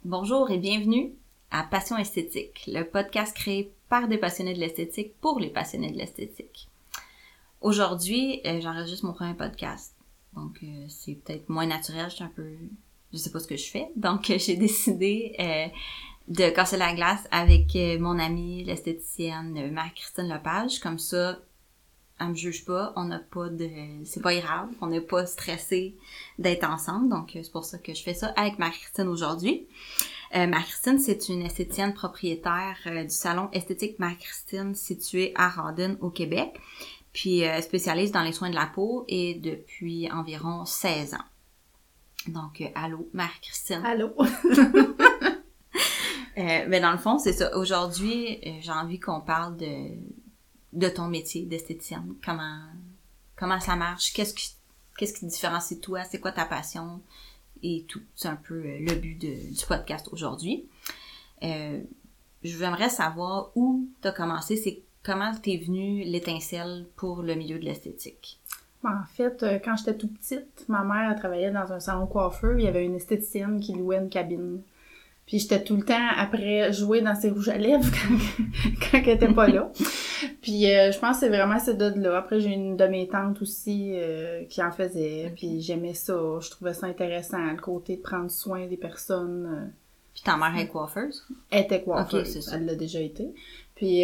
Bonjour et bienvenue à Passion esthétique, le podcast créé par des passionnés de l'esthétique pour les passionnés de l'esthétique. Aujourd'hui, j'enregistre mon premier podcast, donc c'est peut-être moins naturel, je sais pas ce que je fais, donc j'ai décidé de casser la glace avec mon amie l'esthéticienne Marie-Christine Lepage, comme ça, elle me juge pas, c'est pas grave, on n'est pas stressé d'être ensemble, donc c'est pour ça que je fais ça avec Marie-Christine aujourd'hui. Marie-Christine, c'est une esthéticienne propriétaire du salon esthétique Marie-Christine situé à Rawdon au Québec, puis spécialiste dans les soins de la peau et depuis environ 16 ans. Donc, allô Marie-Christine. Allô. Mais dans le fond, c'est ça. Aujourd'hui, j'ai envie qu'on parle de ton métier d'esthéticienne. Comment ça marche? Qu'est-ce qui te différencie de toi? C'est quoi ta passion? Et tout. C'est un peu le but du podcast aujourd'hui. J'aimerais savoir où t'as commencé. Comment t'es venue l'étincelle pour le milieu de l'esthétique? En fait, quand j'étais toute petite, ma mère travaillait dans un salon de coiffeur. Il y avait une esthéticienne qui louait une cabine. Puis j'étais tout le temps après jouer dans ses rouges à lèvres quand elle était pas là. Puis je pense que c'est vraiment ce de là. Après, j'ai une de mes tantes aussi qui en faisait. Puis j'aimais ça. Je trouvais ça intéressant, le côté de prendre soin des personnes. Puis ta mère est coiffeuse? Elle était coiffeuse. Okay, c'est ça. Elle l'a déjà été. Puis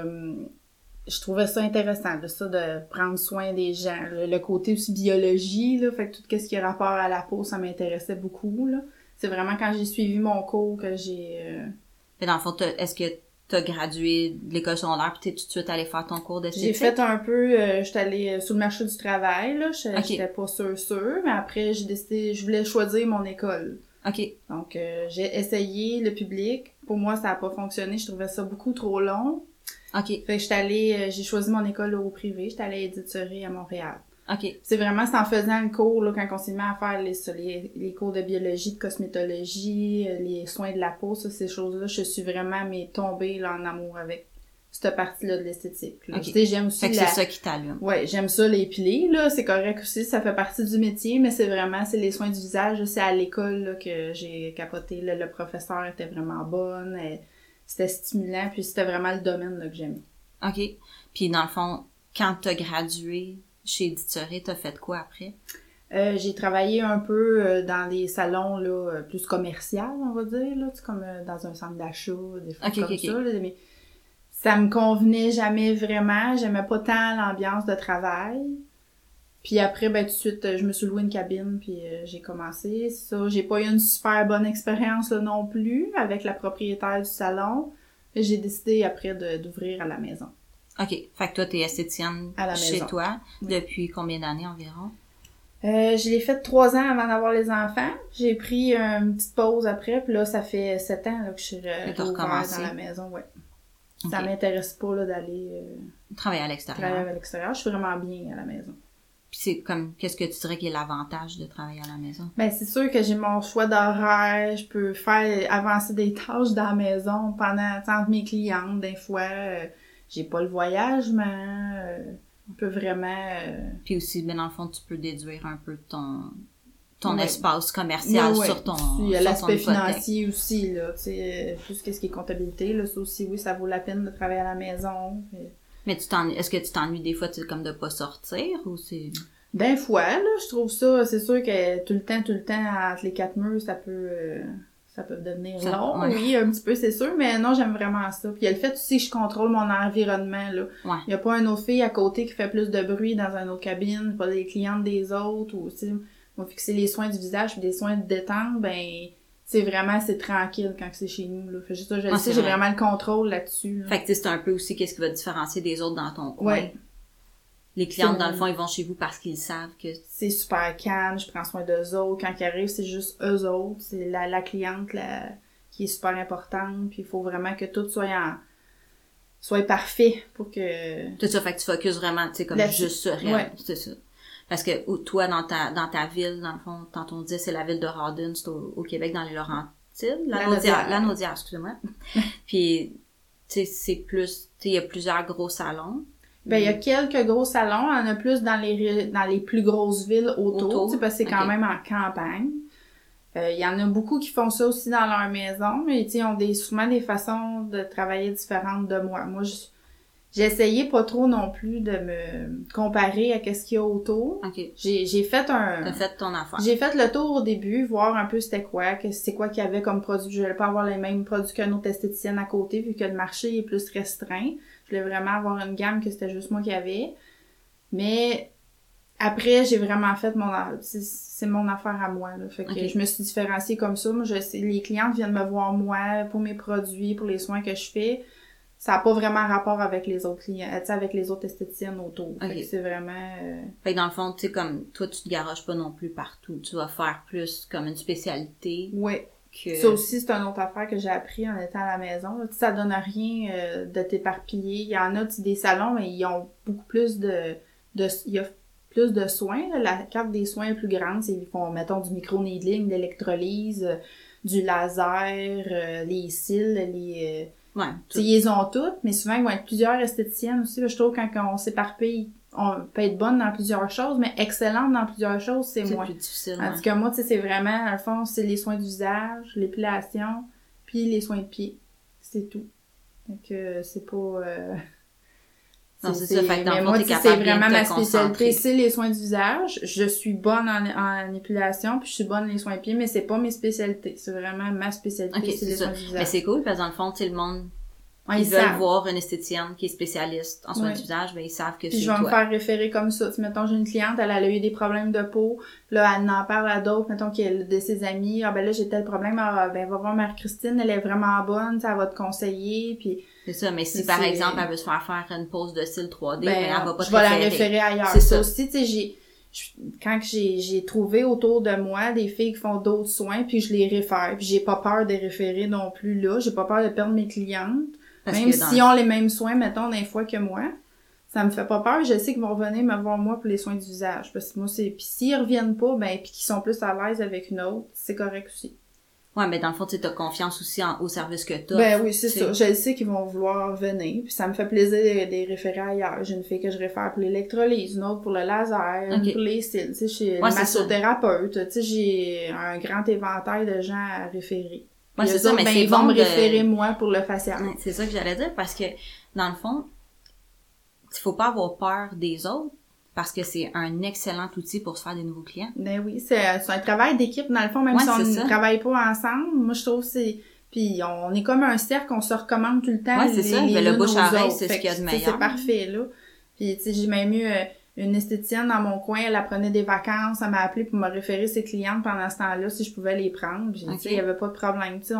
je trouvais ça intéressant, là, ça, de prendre soin des gens. Le côté aussi biologie, là, fait que tout ce qui est rapport à la peau, ça m'intéressait beaucoup, là. C'est vraiment quand j'ai suivi mon cours que j'ai... Mais dans le fond, est-ce que t'as gradué de l'école secondaire puis t'es tout de suite allé faire ton cours d'esthétique? J'ai fait un peu... j'étais allée sur le marché du travail, là. J'étais pas sûre, mais après, j'ai décidé... Je voulais choisir mon école. OK. Donc, j'ai essayé le public. Pour moi, ça a pas fonctionné. Je trouvais ça beaucoup trop long. OK. Fait que j'ai choisi mon école au privé. J'étais allée à Édith-Surrey à Montréal. OK. C'est en faisant le cours, là, quand on s'est mis à faire les cours de biologie, de cosmétologie, les soins de la peau, ça, ces choses-là, je suis vraiment, tombée, là, en amour avec cette partie-là de l'esthétique. Là. Okay. Tu sais, j'aime aussi fait que c'est ça qui t'allume. Ouais, j'aime ça, l'épiler, là, c'est correct aussi, ça fait partie du métier, mais c'est les soins du visage, là, c'est à l'école, là, que j'ai capoté, là, le professeur était vraiment bonne, c'était stimulant, puis c'était vraiment le domaine, là, que j'aimais. OK. Puis, dans le fond, quand t'as gradué chez Édith-Surrey, t'as fait quoi après? J'ai travaillé un peu dans des salons là plus commerciaux, on va dire, là, comme dans un centre d'achat, des choses comme ça. Là, mais ça me convenait jamais vraiment. J'aimais pas tant l'ambiance de travail. Puis après, tout de suite, je me suis loué une cabine, puis j'ai commencé. Ça, j'ai pas eu une super bonne expérience là, non plus avec la propriétaire du salon. J'ai décidé après d'ouvrir à la maison. OK. Fait que toi, t'es esthéticienne chez toi. Oui. Depuis combien d'années environ? Je l'ai fait 3 ans avant d'avoir les enfants. J'ai pris une petite pause après, puis là, ça fait 7 ans là, que je suis recommencée dans la maison, ouais. Okay. Ça m'intéresse pas là d'aller... travailler à l'extérieur. Je suis vraiment bien à la maison. Puis c'est comme, qu'est-ce que tu dirais qui est l'avantage de travailler à la maison? C'est sûr que j'ai mon choix d'horaire, je peux faire avancer des tâches dans la maison entre mes clientes, des fois... j'ai pas le voyagement, on peut vraiment... Puis aussi, dans le fond, tu peux déduire un peu ton espace commercial sur ton il y a l'aspect financier aussi, là, tu sais, plus qu'est-ce qui est comptabilité, là, ça aussi, oui, ça vaut la peine de travailler à la maison. Puis... Mais est-ce que tu t'ennuies des fois, comme de pas sortir, ou c'est... Des fois, là, je trouve ça, c'est sûr que tout le temps, entre les 4 murs, ça peut devenir long, ouais. Oui, un petit peu, c'est sûr, mais non, j'aime vraiment ça. Puis il y a le fait aussi que je contrôle mon environnement, là. Ouais. Il y a pas une autre fille à côté qui fait plus de bruit dans une autre cabine, pas les clientes des autres, ou, tu sais, on va fixer les soins du visage puis des soins de détente, c'est tranquille quand c'est chez nous, là. Fait juste ça, j'ai vraiment le contrôle là-dessus, là. Fait que c'est un peu aussi qu'est-ce qui va te différencier des autres dans ton coin. Ouais. Les clientes, dans le fond, ils vont chez vous parce qu'ils savent que... C'est super calme, je prends soin d'eux autres. Quand ils arrivent, c'est juste eux autres. C'est la cliente qui est super importante. Puis il faut vraiment que tout soit parfait pour que... Tout ça, fait que tu focuses vraiment, tu sais, comme juste sur elle. Ouais. C'est ça. Parce que toi, dans ta ville, dans le fond, tantôt on disait, c'est la ville de Rawdon, c'est au Québec, dans les Laurentides. La Naudière, excusez-moi. Puis, tu sais, c'est plus... Tu sais, il y a plusieurs gros salons. Il y a quelques gros salons, il y en a plus dans les plus grosses villes autour. Parce que c'est quand même en campagne. Il y en a beaucoup qui font ça aussi dans leur maison, mais ils ont souvent des façons de travailler différentes de moi. Moi, j'ai essayé pas trop non plus de me comparer à ce qu'il y a autour. Okay. J'ai fait T'as fait ton affaire. J'ai fait le tour au début, voir un peu c'est quoi qu'il y avait comme produit. Je voulais pas avoir les mêmes produits qu'une autre esthéticienne à côté, vu que le marché est plus restreint. Je voulais vraiment avoir une gamme que c'était juste moi qui avait. Mais après, j'ai vraiment fait c'est mon affaire à moi, là. Fait que je me suis différenciée comme ça. Moi, les clientes viennent me voir moi pour mes produits, pour les soins que je fais. Ça n'a pas vraiment rapport avec les autres clients, tu sais, avec les autres esthéticiennes autour. Fait que c'est vraiment... Fait que dans le fond, tu sais, comme toi, tu te garages pas non plus partout. Tu vas faire plus comme une spécialité. Ouais. Ça aussi, c'est une autre affaire que j'ai appris en étant à la maison. Là. Ça donne rien de t'éparpiller. Il y en a des salons, mais ils ont beaucoup plus il y a plus de soins. Là. La carte des soins est plus grande. Ils font, mettons, du micro-needling, de l'électrolyse, du laser, les cils, ouais. Ils les ont toutes, mais souvent, ils vont être plusieurs esthéticiennes aussi. Là, je trouve quand on s'éparpille, on peut être bonne dans plusieurs choses, mais excellente dans plusieurs choses, c'est moins. C'est plus difficile. En tout cas, moi, tu sais, c'est vraiment, à le fond, c'est les soins du visage, l'épilation, puis les soins de pied. C'est tout. Donc, c'est pas... Non, c'est ça. Fait que dans le fond, t'es capable c'est vraiment ma spécialité. C'est les soins du visage. Je suis bonne en épilation, puis je suis bonne dans les soins de pied, mais c'est pas mes spécialités. C'est vraiment ma spécialité, c'est les soins du visage. Mais c'est cool, parce que dans le fond, tu sais, le monde, ils veulent voir une esthéticienne qui est spécialiste en soins du visage, ben ils savent que c'est toi. Puis je vais me faire référer comme ça. Mettons, j'ai une cliente, elle a eu des problèmes de peau, là, elle en parle à d'autres, mettons, de ses amis, ben là, j'ai tel problème, ben va voir Marie-Christine, elle est vraiment bonne, elle va te conseiller, puis... C'est ça, mais si par exemple, elle veut se faire une pose de cils 3D, ben, elle va pas te référer. Je vais la référer ailleurs. C'est ça aussi, tu sais, quand j'ai trouvé autour de moi des filles qui font d'autres soins, puis je les réfère, puis j'ai pas peur de les référer non plus là, j'ai pas peur de perdre mes clientes, même s'ils ont les mêmes soins, mettons, des fois que moi. Ça me fait pas peur, je sais qu'ils vont revenir me voir moi pour les soins du visage, parce que moi puis s'ils reviennent pas, ben puis qu'ils sont plus à l'aise avec une autre, c'est correct aussi. Ouais, mais dans le fond, tu as confiance aussi au service que t'as. Ben oui, c'est ça. Je sais qu'ils vont vouloir venir, puis ça me fait plaisir de les référer ailleurs. J'ai une fille que je réfère pour l'électrolyse, une autre pour le laser, une pour les cils, tu sais, chez le massothérapeute, tu sais, j'ai un grand éventail de gens à référer. Ouais, c'est ça, mais ils vont me référer moi pour le facial. Ouais, c'est ça que j'allais dire, parce que, dans le fond, il faut pas avoir peur des autres, parce que c'est un excellent outil pour se faire des nouveaux clients. Ben oui, c'est un travail d'équipe dans le fond, même si on ne travaille pas ensemble. Moi, je trouve que c'est... Puis on est comme un cercle, on se recommande tout le temps. Ouais, c'est ça. Mais le bouche à oreille, c'est ce qu'il y a de meilleur. C'est parfait, là. Puis, tu sais, j'ai même eu une esthéticienne dans mon coin, elle prenait des vacances, elle m'a appelé pour me référer ses clientes pendant ce temps-là, si je pouvais les prendre. Puis, tu sais, il y avait pas de problème. Tu sais,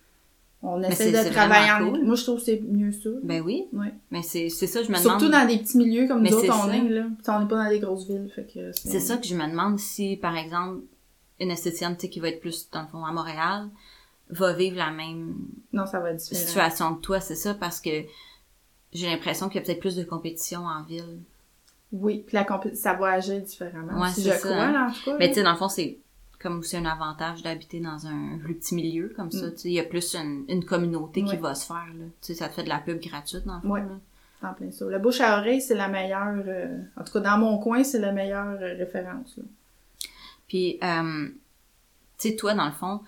on essaie de travailler en équipe. Moi, je trouve que c'est mieux ça. Ben oui. Ouais. Mais c'est ça, je me demande. Surtout dans des petits milieux comme nous autres, on est, là. T'sais, on n'est pas dans des grosses villes, fait que... C'est ça que je me demande si, par exemple, une esthéticienne, tu sais, qui va être plus, dans le fond, à Montréal, va vivre la même... Non, ça va être différent. Situation que toi, c'est ça, parce que j'ai l'impression qu'il y a peut-être plus de compétition en ville. Oui, puis ça va agir différemment. Ouais, si c'est je crois, là, en tout cas. Mais tu sais, dans le fond, c'est comme aussi un avantage d'habiter dans un plus petit milieu comme ça. Tu sais, il y a plus une communauté qui va se faire, là. Tu sais, ça te fait de la pub gratuite, dans le fond, là. En plein ça. La bouche à oreille, c'est la meilleure... en tout cas, dans mon coin, c'est la meilleure référence, là. Puis, tu sais, toi, dans le fond,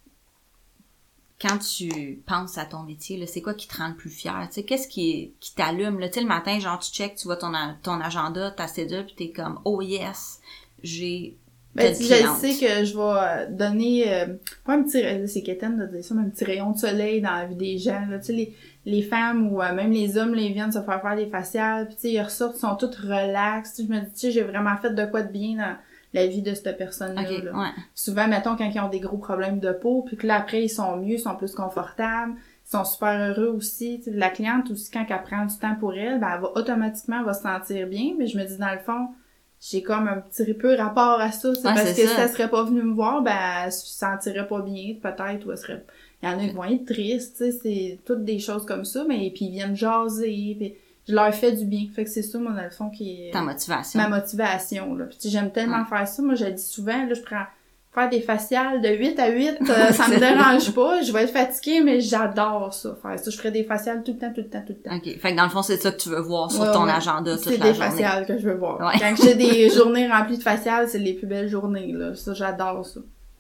quand tu penses à ton métier, là, c'est quoi qui te rend le plus fier? Tu sais, qu'est-ce qui t'allume, là? Tu sais, le matin, genre, tu checkes, tu vois ton agenda, ta cédule, puis t'es comme, oh yes, j'ai... Ben, je sais que je vais donner, pas un petit, c'est quétaine de dire ça, mais un petit rayon de soleil dans la vie des gens, là. Tu sais, les femmes ou même les hommes, là, ils viennent se faire des faciales, puis tu sais, ils ressortent, ils sont toutes relax. Je me dis, tu sais, j'ai vraiment fait de quoi de bien dans la vie de cette personne-là. Okay, là. Ouais. Souvent, mettons, quand ils ont des gros problèmes de peau, puis que là, après, ils sont mieux, ils sont plus confortables, ils sont super heureux aussi. Tu sais, la cliente aussi, quand elle prend du temps pour elle, ben, elle va automatiquement se sentir bien, mais je me dis, dans le fond, j'ai comme un petit peu rapport à ça, parce que si elle serait pas venue me voir, ben, elle se sentirait pas bien, peut-être, ou elle serait... Il y en a qui vont être tristes, tu sais, c'est toutes des choses comme ça, mais puis ils viennent jaser, puis je leur fais du bien. Fait que c'est ça, moi, dans le fond, qui est... Ta motivation. Ma motivation, là. Puis j'aime tellement faire ça. Moi, je le dis souvent, là, je prends... Faire des faciales de 8 à 8, ça me dérange pas. Je vais être fatiguée, mais j'adore ça, faire ça. Je ferai des faciales tout le temps. OK. Fait que dans le fond, c'est ça que tu veux voir sur ton agenda toute la journée. C'est des faciales que je veux voir. Ouais. Quand j'ai des journées remplies de faciales, c'est les plus belles journées, là. Ça, j'adore ça.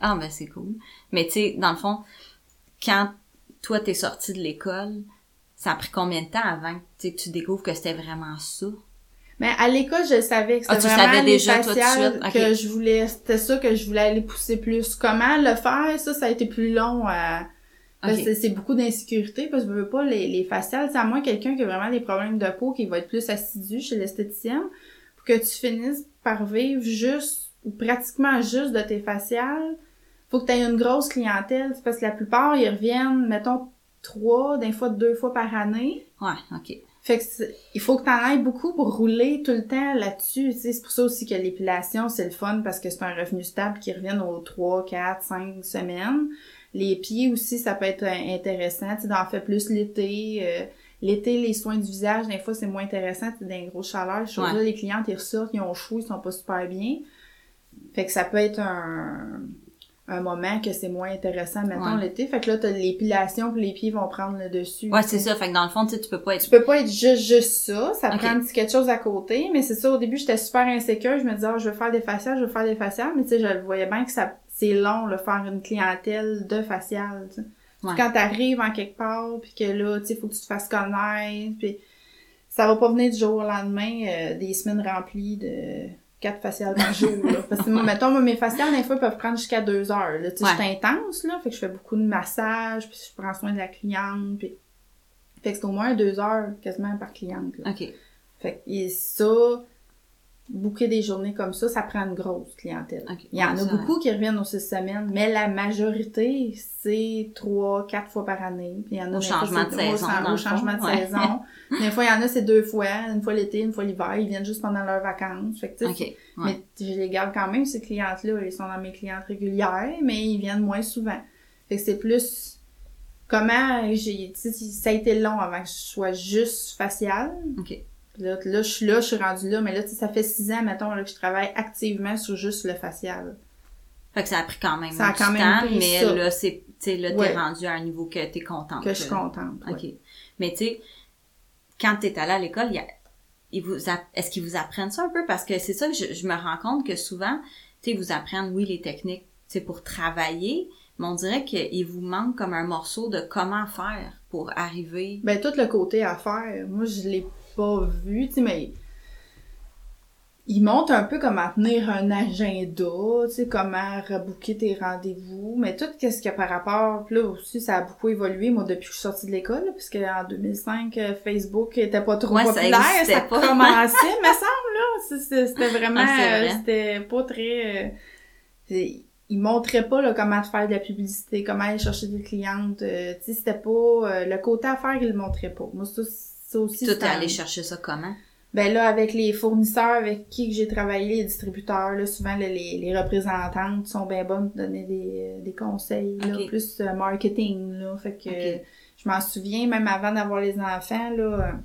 Ah, ben c'est cool. Mais tu sais, dans le fond, quand toi t'es sortie de l'école, ça a pris combien de temps avant que tu découvres que c'était vraiment ça? Mais à l'école, je savais que c'était vraiment les faciales que je voulais, c'était ça que je voulais aller pousser plus. Comment le faire, ça a été plus long à... Parce que c'est beaucoup d'insécurité, parce que je veux pas les faciales, c'est à moins quelqu'un qui a vraiment des problèmes de peau, qui va être plus assidu chez l'esthéticienne, pour que tu finisses par vivre juste, ou pratiquement juste de tes faciales, faut que tu aies une grosse clientèle, parce que la plupart, ils reviennent, mettons, 3, des fois 2 fois par année. Ouais, OK. Fait que il faut que t'en ailles beaucoup pour rouler tout le temps là-dessus, tu sais. C'est pour ça aussi que l'épilation, c'est le fun, parce que c'est un revenu stable qui revient aux 3, 4, 5 semaines. Les pieds aussi, ça peut être intéressant, tu sais, d'en faire plus l'été. L'été, les soins du visage, des fois, c'est moins intéressant, tu sais, dans les grosses chaleurs. Là, les clientes, ils ressortent, ils ont chaud, ils sont pas super bien. Fait que ça peut être un moment que c'est moins intéressant, mettons, l'été. Fait que là, t'as l'épilation, puis les pieds vont prendre le dessus. Ouais, c'est ça. Fait que dans le fond, tu sais, tu peux pas être juste ça. Ça prend un petit quelque chose à côté. Mais c'est ça, au début, j'étais super insécure. Je me disais, je veux faire des faciales. Mais tu sais, je voyais bien que c'est long, là, faire une clientèle de faciales, tu sais. Ouais. Quand t'arrives en quelque part, puis que là, tu sais, faut que tu te fasses connaître, puis ça va pas venir du jour au lendemain, des semaines remplies de 4 faciales par jour, là. Parce que, mettons, mes faciales, des fois, peuvent prendre jusqu'à 2 heures, là. Tu sais, je suis intense, là. Fait que je fais beaucoup de massages, puis je prends soin de la cliente, puis... Fait que c'est au moins 2 heures, quasiment, par cliente, là. OK. Fait que, et ça, booker des journées comme ça prend une grosse clientèle. Okay. Il y en a beaucoup qui reviennent aux 6 semaines, mais la majorité, c'est 3, 4 fois par année. Puis il y en a au changement de saison. Au changement de saison. Des fois, il y en a, c'est 2 fois. Une fois l'été, une fois l'hiver. Ils viennent juste pendant leurs vacances. Fait que, tu sais, mais je les garde quand même, ces clientes-là. Ils sont dans mes clientes régulières, mais ils viennent moins souvent. Fait que c'est plus... Comment ça a été long avant que je sois juste faciale. OK. Là, je suis rendue là, mais là, tu sais, ça fait 6 ans, mettons, là, que je travaille activement sur juste le facial. Fait que ça a pris quand même du temps, mais ça. Là, tu sais, là, t'es rendue à un niveau que t'es contente. Que je suis contente, OK. Mais tu sais, quand t'es allée à l'école, est-ce qu'ils vous apprennent ça un peu? Parce que c'est ça que je me rends compte que souvent, tu sais, ils vous apprennent, oui, les techniques, tu sais, pour travailler, mais on dirait qu'il vous manque comme un morceau de comment faire pour arriver. Ben, tout le côté à faire, moi, je l'ai pas vu, tu sais, mais ils montrent un peu comment tenir un agenda, tu sais, comment rebooker tes rendez-vous, mais tout qu'est-ce qu'il y a par rapport, puis là aussi, ça a beaucoup évolué, moi, depuis que je suis sortie de l'école, parce qu'en 2005, Facebook était pas trop populaire, ça commençait, me semble, là, c'était vraiment, c'était pas très... ils montraient pas, là, comment te faire de la publicité, comment aller chercher des clientes, tu sais, c'était pas... le côté à faire, ils le montraient pas. Moi, ça aussi, toi, t'es allé chercher ça comment? Ben là, avec les fournisseurs avec qui que j'ai travaillé, les distributeurs, là, souvent les représentantes sont bien bonnes pour donner des conseils, là, plus marketing, là. Fait que je m'en souviens, même avant d'avoir les enfants, là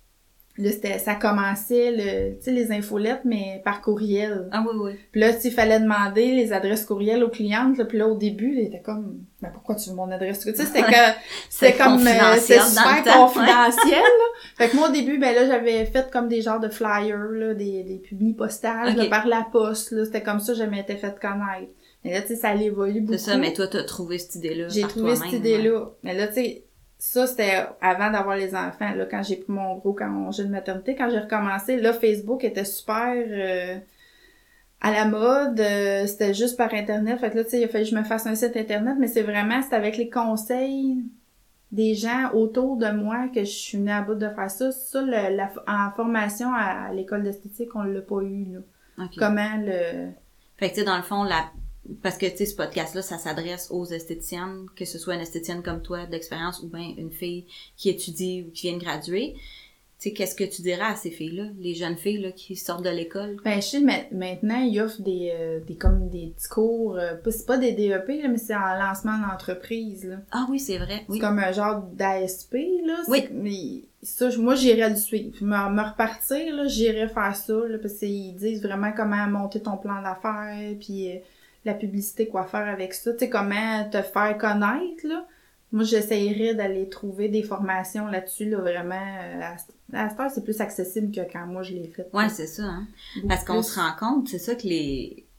ça commençait, tu sais, les infolettes, mais par courriel. Ah oui, oui. Puis là, tu sais, il fallait demander les adresses courriel aux clientes, là. Puis là, au début, il était comme, ben pourquoi tu veux mon adresse? Tu sais, c'était comme, c'était super confidentiel, là. Fait que moi, au début, ben là, j'avais fait comme des genres de flyers, là, des publis postales, là, par la poste, là. C'était comme ça, je m'étais fait connaître. Mais là, tu sais, ça évolue beaucoup. C'est ça, mais toi, t'as trouvé cette idée-là. J'ai trouvé cette idée-là. Mais là, tu sais, ça, c'était avant d'avoir les enfants, là, quand j'ai pris mon gros congé de maternité. Quand j'ai recommencé, là, Facebook était super à la mode. C'était juste par Internet. Fait que là, tu sais, il a fallu que je me fasse un site Internet, mais c'est avec les conseils des gens autour de moi que je suis venue à bout de faire ça. Ça, en formation à l'école d'esthétique, on l'a pas eu, là. Okay. Comment le... Fait que, tu sais, dans le fond, parce que, tu sais, ce podcast-là, ça s'adresse aux esthéticiennes, que ce soit une esthéticienne comme toi, d'expérience, ou bien une fille qui étudie ou qui vient de graduer. Tu sais, qu'est-ce que tu dirais à ces filles-là, les jeunes filles, là, qui sortent de l'école? Ben, je sais, maintenant, ils offrent des comme des petits cours, c'est pas des DEP, là, mais c'est en lancement d'entreprise, là. Ah oui, c'est vrai, oui. C'est comme un genre d'ASP, là. Oui. Mais ça, moi, j'irais le suivre. Me repartir, là, j'irais faire ça, là, parce qu'ils disent vraiment comment monter ton plan d'affaires, puis la publicité, quoi faire avec ça, tu sais, comment te faire connaître, là. Moi, j'essayerais d'aller trouver des formations là-dessus, là, vraiment. À cette heure, c'est plus accessible que quand moi, je l'ai fait. Ouais, c'est ça, hein. Parce qu'on se rend compte, c'est ça que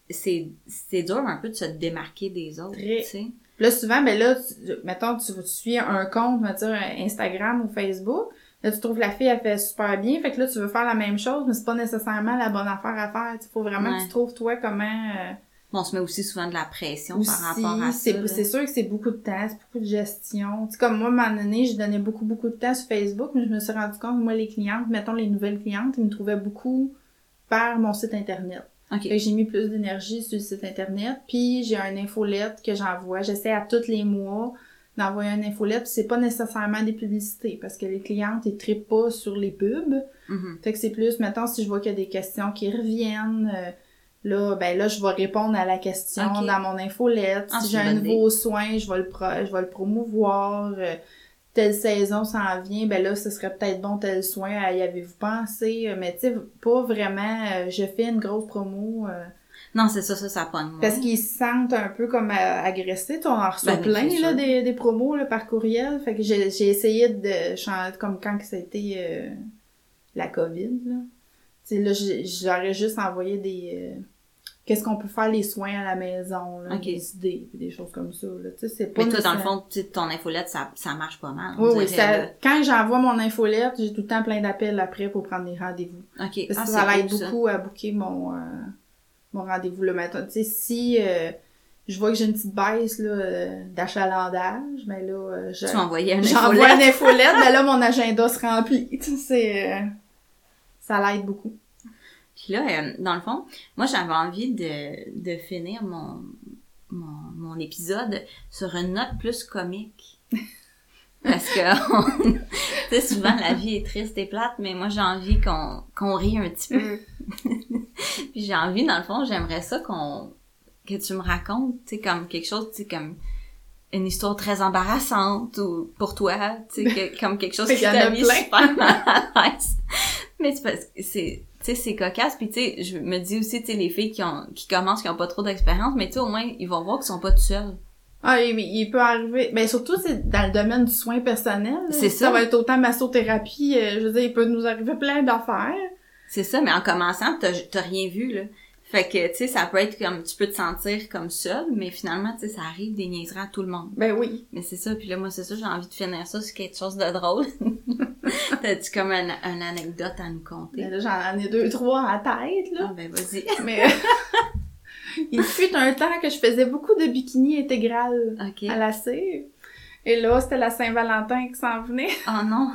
c'est dur un peu de se démarquer des autres, tu sais. Là, souvent, ben là, mettons, tu suis un compte, on va dire Instagram ou Facebook. Là, tu trouves la fille, elle fait super bien. Fait que là, tu veux faire la même chose, mais c'est pas nécessairement la bonne affaire à faire. Il faut vraiment que tu trouves, toi, comment... Bon, on se met aussi souvent de la pression par rapport à ça. C'est sûr que c'est beaucoup de temps, c'est beaucoup de gestion. Tu sais, comme moi, à un moment donné, je donnais beaucoup de temps sur Facebook, mais je me suis rendu compte que moi, les clientes, mettons les nouvelles clientes, ils me trouvaient beaucoup par mon site Internet. Okay. Fait que j'ai mis plus d'énergie sur le site Internet, puis j'ai un infolette que j'envoie. J'essaie à tous les mois d'envoyer un infolette, puis c'est pas nécessairement des publicités, parce que les clientes, ils trippent pas sur les pubs. Mm-hmm. Fait que c'est plus, mettons, si je vois qu'il y a des questions qui reviennent, là, je vais répondre à la question dans mon infolette. Si j'ai un nouveau soin, je vais le promouvoir. Telle saison s'en vient, ben là, ce serait peut-être bon tel soin, y avez-vous pensé? Mais tu sais, pas vraiment, je fais une grosse promo. Non, c'est ça pogne. Parce qu'ils se sentent un peu comme agressés. On en reçoit plein, là, des promos, là, par courriel. Fait que j'ai essayé de changer, comme quand c'était la COVID, là. Tu sais, là, j'aurais juste envoyé des... qu'est-ce qu'on peut faire les soins à la maison, là, des idées, des choses comme ça, là. Tu sais, c'est pas... Mais toi, dans le fond, ton infolette, ça marche pas mal. Oui, quand j'envoie mon infolette, j'ai tout le temps plein d'appels après pour prendre des rendez-vous. OK. Parce que ça l'aide beaucoup à booker mon rendez-vous le matin. Tu sais, si je vois que j'ai une petite baisse, là, d'achalandage, mais là, j'envoie un infolette, mais là, mon agenda se remplit. Tu sais, ça l'aide beaucoup. Puis là, dans le fond, moi, j'avais envie de finir mon épisode sur une note plus comique. Parce que, tu sais, souvent, la vie est triste et plate, mais moi, j'ai envie qu'on rie un petit peu. Puis j'ai envie, dans le fond, j'aimerais ça que tu me racontes, tu sais, comme quelque chose, tu sais, comme une histoire très embarrassante ou pour toi, tu sais, comme quelque chose qui t'a mis super mal à l'aise. Mais c'est parce que tu sais, c'est cocasse, puis tu sais, je me dis aussi, tu sais, les filles qui commencent, qui ont pas trop d'expérience, mais tu sais, au moins, ils vont voir qu'ils sont pas tout seuls. Ah, mais il peut arriver, ben surtout, c'est dans le domaine du soin personnel. C'est ça. Ça va être autant massothérapie, je veux dire, il peut nous arriver plein d'affaires. C'est ça, mais en commençant, t'as rien vu, là. Fait que, tu sais, ça peut être comme, tu peux te sentir comme seul, mais finalement, tu sais, ça arrive des niaiseries à tout le monde. Ben oui. Mais c'est ça, puis là, moi, c'est ça, j'ai envie de finir ça sur quelque chose de drôle. T'as-tu comme une anecdote à nous conter? Ben là, j'en ai 2-3 à la tête, là. Ah, ben vas-y. Mais il fut un temps que je faisais beaucoup de bikini intégral à la cire. Et là, c'était la Saint-Valentin qui s'en venait. Oh non!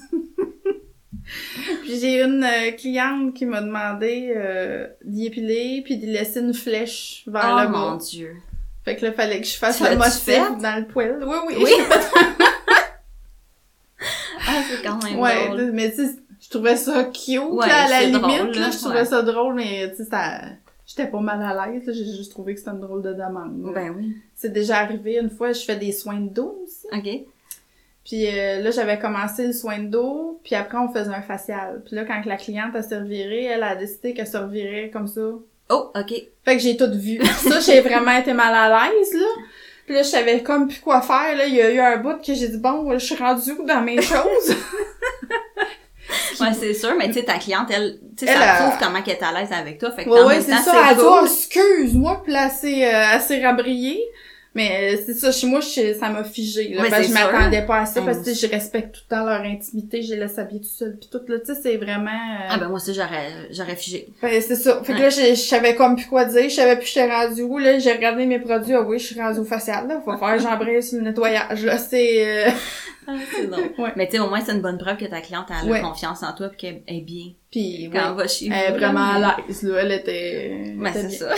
Puis j'ai une cliente qui m'a demandé d'y épiler puis d'y laisser une flèche vers le bas. Oh mon Dieu! Fait que là, fallait que je fasse le motif dans le poil. Oui. Ah, c'est quand même drôle. Ouais, mais tu sais, je trouvais ça cute, là, à la limite, drôle, là, je trouvais ça drôle, mais tu sais, j'étais pas mal à l'aise, là, j'ai juste trouvé que c'était une drôle de demande. Là. Ben oui. C'est déjà arrivé une fois, je fais des soins de dos aussi. OK. Puis là, j'avais commencé le soin de dos, puis après, on faisait un facial. Puis là, quand la cliente a serviré, elle a décidé qu'elle servirait comme ça. Oh, OK. Fait que j'ai tout vu. Ça, j'ai vraiment été mal à l'aise, là. Puis là, je savais comme plus quoi faire, là. Il y a eu un bout que j'ai dit, bon, je suis rendue où dans mes choses? Ouais, c'est sûr, mais tu sais, ta cliente, elle, tu sais, ça prouve comment qu'elle est à l'aise avec toi. Fait que ouais, c'est ça. Elle dit, oh, excuse-moi, puis là, assez rabrillée. Mais c'est ça, chez moi, ça m'a figé, là. Ben, je m'attendais pas à ça, parce que je respecte tout le temps leur intimité, je les laisse habiller tout seul, pis tout, là, tu sais, c'est vraiment... Ah ben, moi aussi, j'aurais figé. Ben, c'est ça. Fait que là, je savais comme plus quoi dire, je savais plus j'étais rendue où, là, j'ai regardé mes produits, ah oui, je suis rendue au facial, là, faut faire j'embraye sur le nettoyage, là, c'est... Ah, c'est drôle. Ouais. Mais tu sais, au moins, c'est une bonne preuve que ta cliente a confiance en toi pis qu'elle est bien. Pis, quand elle va chez vous. Elle est vraiment à l'aise, là, elle était... Ben, c'est ça.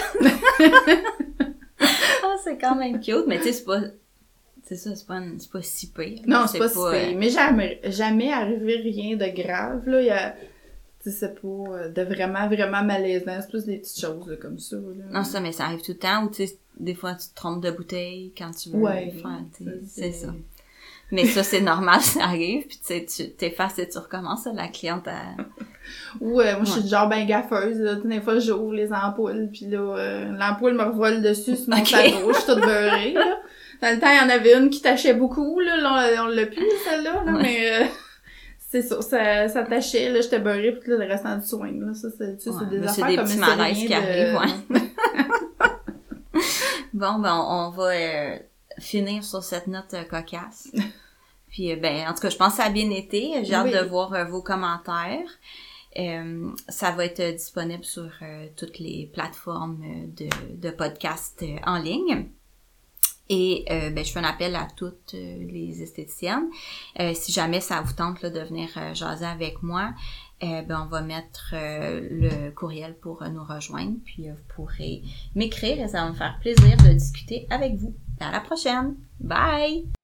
Ah, c'est quand même cute, mais tu sais, c'est pas si pire. Non, c'est pas si pire. Mais jamais arrivé rien de grave, là. Tu sais, c'est pas de vraiment, vraiment malaisant. C'est plus des petites choses, là, comme ça, là. Non, ça, mais ça arrive tout le temps, ou tu sais, des fois, tu te trompes de bouteille quand tu veux faire, c'est ça. Mais ça, c'est normal, ça arrive, puis tu sais, tu t'effaces et tu recommences, la cliente à... Ouais, moi, je suis du genre ben gaffeuse, là. Des fois, j'ouvre les ampoules, puis là, l'ampoule me revole dessus sur mon tableau, je suis toute beurrée, là. Dans le temps, il y en avait une qui tachait beaucoup, là, on l'a plus, celle-là, là, mais c'est ça, ça tachait, là, j'étais beurrée, puis là, le restant du soin, là, ça, c'est des affaires comme ça. C'est des petits malaises qui arrivent, ouais. Bon, ben on va finir sur cette note cocasse. Puis, en tout cas, je pense que ça a bien été. J'ai hâte de voir vos commentaires. Ça va être disponible sur toutes les plateformes de podcasts en ligne. Et je fais un appel à toutes les esthéticiennes. Si jamais ça vous tente là, de venir jaser avec moi, on va mettre le courriel pour nous rejoindre. Puis vous pourrez m'écrire et ça va me faire plaisir de discuter avec vous. À la prochaine! Bye!